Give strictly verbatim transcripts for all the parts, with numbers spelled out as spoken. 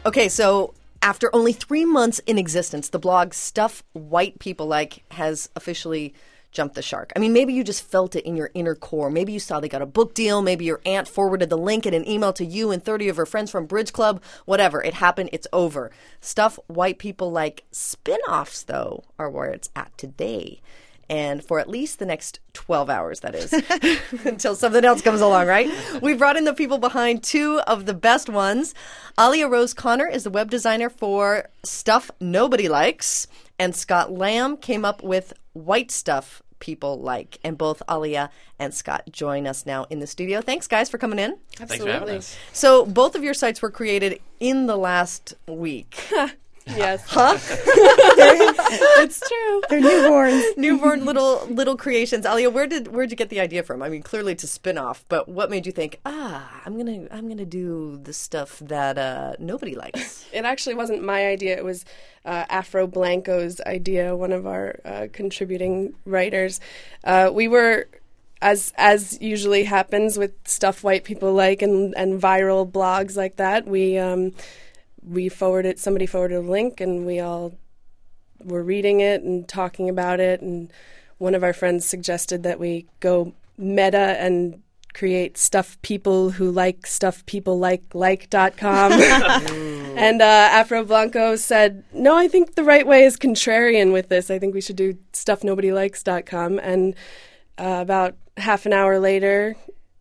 Okay, so after only three months in existence, the blog Stuff White People Like has officially jumped the shark. I mean, maybe you just felt it in your inner core. Maybe you saw they got a book deal. Maybe your aunt forwarded the link in an email to you and thirty of her friends from Bridge Club. Whatever. It happened. It's over. Stuff White People Like spin-offs, though, are where it's at today. And for at least the next twelve hours, that is, until something else comes along, right? We brought in the people behind two of the best ones. Alia Rose Connor is the web designer for Stuff Nobody Likes, and Scott Lamb came up with White Stuff People Like. And both Alia and Scott join us now in the studio. Thanks, guys, for coming in. Absolutely. Thanks for having us. So both of your sites were created in the last week. Yes. Huh? It's true. They're newborns. Newborn little little creations. Alia, where did where'd you get the idea from? I mean, clearly it's a spin-off, but what made you think, ah, I'm gonna I'm gonna do the stuff that uh, nobody likes? It actually wasn't my idea. It was uh, Afro Blanco's idea, one of our uh, contributing writers. Uh, we were As as usually happens with Stuff White People Like and, and viral blogs like that, we um, we forwarded somebody forwarded a link and we all were reading it and talking about it, and one of our friends suggested that we go meta and create Stuff People Who Like Stuff People Like like dot com. And uh, Afro Blanco said, no, I think the right way is contrarian with this. I think we should do stuff nobody likes dot com. And uh, about half an hour later,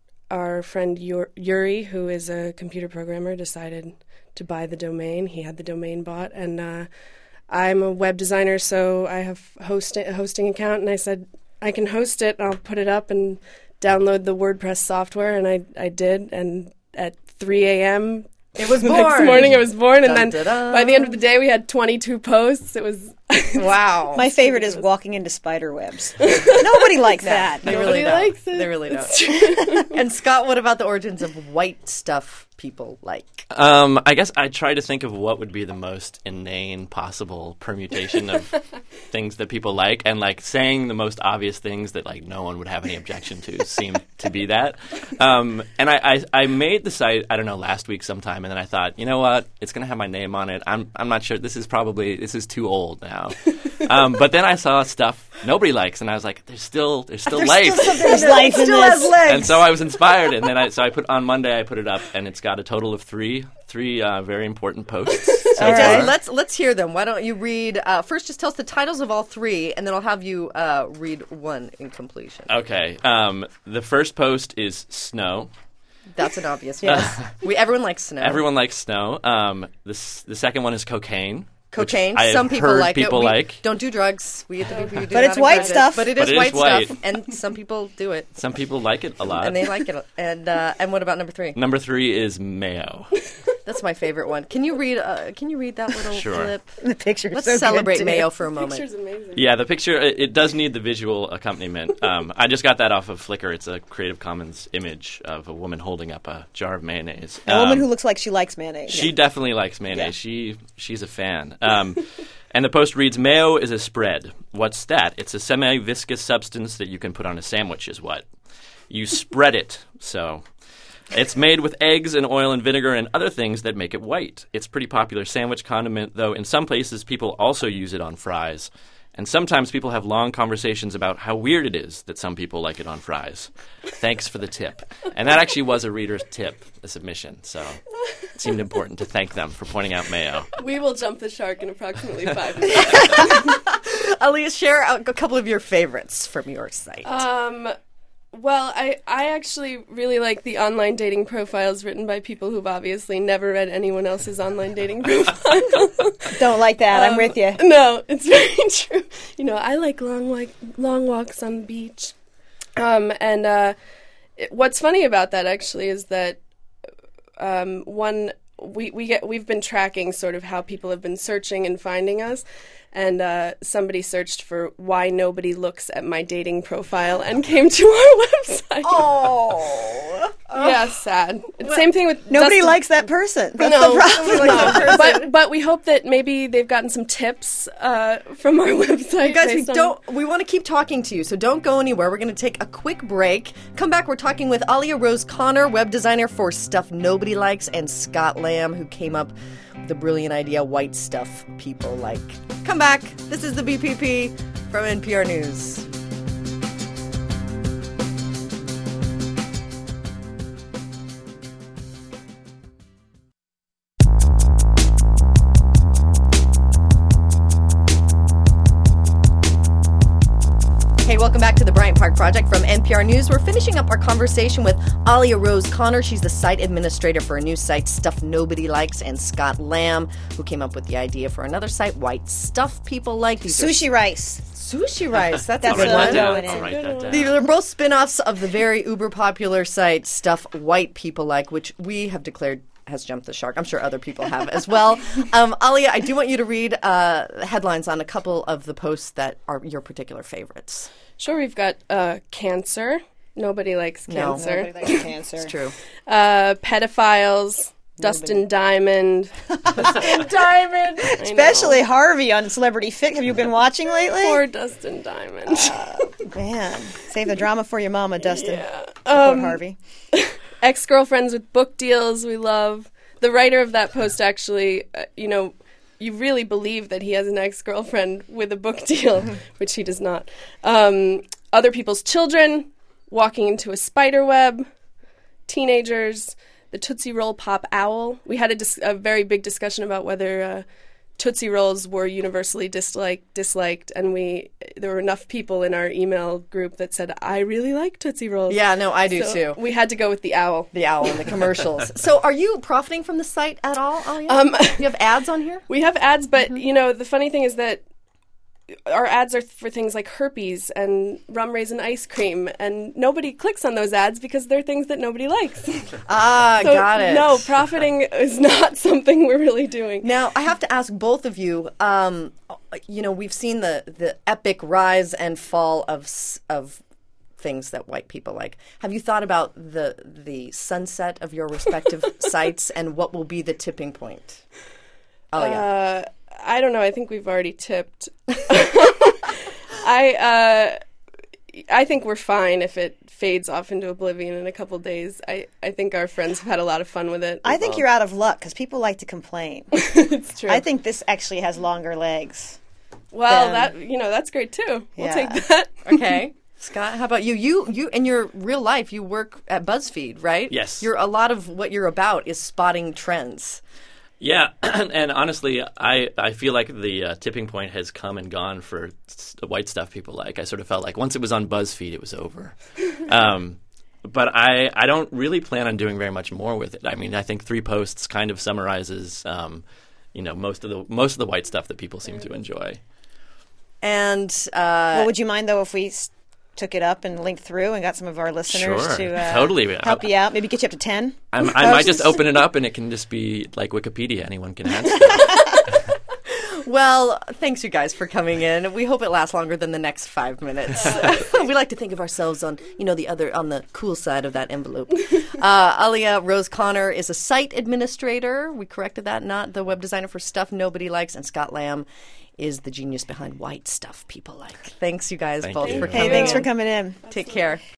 our friend Yur- Yuri, who is a computer programmer, decided to buy the domain. He had the domain bought, and uh, I'm a web designer, so I have host- a hosting account, and I said, I can host it, and I'll put it up and download the WordPress software, and I, I did, and at three a.m., it was the born. next morning, it was born, and Dun, then da, da. by the end of the day, we had twenty-two posts. It was Wow. My favorite is walking into spider webs. Nobody likes that. They Nobody really don't. likes it. They really don't. And Scott, what about the origins of White Stuff People Like? Um, I guess I try to think of what would be the most inane possible permutation of things that people like, and like saying the most obvious things that like no one would have any objection to seemed to be that. Um, and I, I, I made the site, I don't know, last week sometime, and then I thought, you know what, it's going to have my name on it. I'm I'm not sure. This is probably this is too old now. Um, but then I saw stuff nobody likes, and I was like, there's still there's still There's life. still something There's life in still this. has legs. And so I was inspired, and then I so I put on Monday I put it up, and it's got a total of three three uh, very important posts. So All right, far. let's let's hear them. Why don't you read uh, first? Just tell us the titles of all three, and then I'll have you uh, read one in completion. Okay. Um, the first post is snow. That's an obvious one. We everyone likes snow. Everyone likes snow. Um, the s- the second one is cocaine. Cocaine. I have Some people heard like people it. We like. Don't do drugs. We at the B P U do But not it's white encourage it. stuff. But it But is it is white white. stuff, and some people do it, Some people like it a lot. and they like it. And uh, and what about number three? Number three is mayo. That's my favorite one. Can you read? Uh, can you read that little Sure. clip? The picture's Let's so good, celebrate too. Mayo for a moment. Picture's amazing. Yeah, the picture, it, it does need the visual accompaniment. Um, I just got that off of Flickr. It's a Creative Commons image of a woman holding up a jar of mayonnaise. A woman Um, who looks like she likes mayonnaise. She definitely likes mayonnaise. Yeah. She She's a fan. Um, and the post reads, mayo is a spread. What's that? It's a semi-viscous substance that you can put on a sandwich is what. You spread it, so... It's made with eggs and oil and vinegar and other things that make it white. It's a pretty popular sandwich condiment, though in some places people also use it on fries. And sometimes people have long conversations about how weird it is that some people like it on fries. Thanks for the tip. And that actually was a reader's tip, a submission, so it seemed important to thank them for pointing out mayo. We will jump the shark in approximately five minutes. Alia, share a, a couple of your favorites from your site. Um, well, I, I actually really like the online dating profiles written by people who've obviously never read anyone else's online dating profile. Don't like that. I'm Um, with you. No, it's very true. You know, I like long like long walks on the beach. Um, and uh, it, what's funny about that actually is that um, one we we get we've been tracking sort of how people have been searching and finding us. And uh, somebody searched for why nobody looks at my dating profile and came to our website. Oh. Yeah, sad. Same thing with Nobody Dustin- likes that person. That's No, the problem. no. But but but we hope that maybe they've gotten some tips uh, from our website. You guys, we based on- don't. We want to keep talking to you, so don't go anywhere. We're going to take a quick break. Come back. We're talking with Alia Rose Connor, web designer for Stuff Nobody Likes, and Scott Lamb, who came up with the brilliant idea, white stuff people like. Come back. This is the B P P from N P R News. Hey, welcome back to the Bryant Park Project from N P R News. We're finishing up our conversation with Alia Rose Connor. She's the site administrator for a new site, Stuff Nobody Likes, and Scott Lamb, who came up with the idea for another site, White Stuff People Like. These Sushi rice. Are sushi rice. That's, That's a good what one. I'm down. going I'll in. write that down. These are both spin-offs of the very uber popular site, Stuff White People Like, which we have declared has jumped the shark. I'm sure other people have as well. Um, Alia, I do want you to read uh, headlines on a couple of the posts that are your particular favorites. Sure, we've got uh, cancer. Nobody likes No. cancer. Nobody likes cancer. It's true. Uh, pedophiles. Dustin Diamond. Diamond. Especially Harvey on Celebrity Fit. Have you been watching lately? Poor Dustin Diamond. Man, save the drama for your mama, Dustin. Yeah. Poor Um, Harvey. Ex-girlfriends with book deals we love. The writer of that post actually, uh, you know, you really believe that he has an ex-girlfriend with a book deal, which he does not. Um, other people's children, walking into a spider web, teenagers, the Tootsie Roll Pop Owl. We had a, dis- a very big discussion about whether uh, Tootsie Rolls were universally disliked, disliked, and we there were enough people in our email group that said, I really like Tootsie Rolls. Yeah, no, I do So too. we had to go with the owl. The owl and the commercials. So are you profiting from the site at all, Alia? Um, you have ads on here? We have ads, but you know the funny thing is that our ads are for things like herpes and rum raisin ice cream, and nobody clicks on those ads because they're things that nobody likes. Ah, So, got it. No, profiting is not something we're really doing. Now, I have to ask both of you, um, you know, we've seen the, the epic rise and fall of s- of things that white people like. Have you thought about the the sunset of your respective sites and what will be the tipping point? Alia. Uh, I don't know. I think we've already tipped. I uh, I think we're fine if it fades off into oblivion in a couple days. I, I think our friends have had a lot of fun with it. I think you're out of luck because people like to complain. It's true. I think this actually has longer legs. well, then- that you know that's great too. We'll Yeah. take that. Okay. Scott, how about you? You you in your real life, you work at BuzzFeed, right? Yes. You're a lot of what you're about is spotting trends. Yeah, and honestly, I, I feel like the uh, tipping point has come and gone for s- the white stuff people like. I sort of felt like once it was on BuzzFeed, it was over. um, but I, I don't really plan on doing very much more with it. I mean, I think three posts kind of summarizes, um, you know, most of the most of the white stuff that people seem to enjoy. And uh, Well, would you mind, though, if we s- took it up and linked through and got some of our listeners Sure, to uh, totally. help you out? Maybe get you up to ten? I'm, I might just Posts? open it up and it can just be like Wikipedia. Anyone can add stuff. well, thanks you guys for coming in. We hope it lasts longer than the next five minutes. We like to think of ourselves on, you know, the other on the cool side of that envelope. Uh, Alia Rose Connor is a site administrator. We corrected that, not the web designer for Stuff Nobody Likes, and Scott Lamb is the genius behind White Stuff People Like. Thanks you guys Thank both you. for Hey, coming. Hey, thanks in. for coming in. Take care.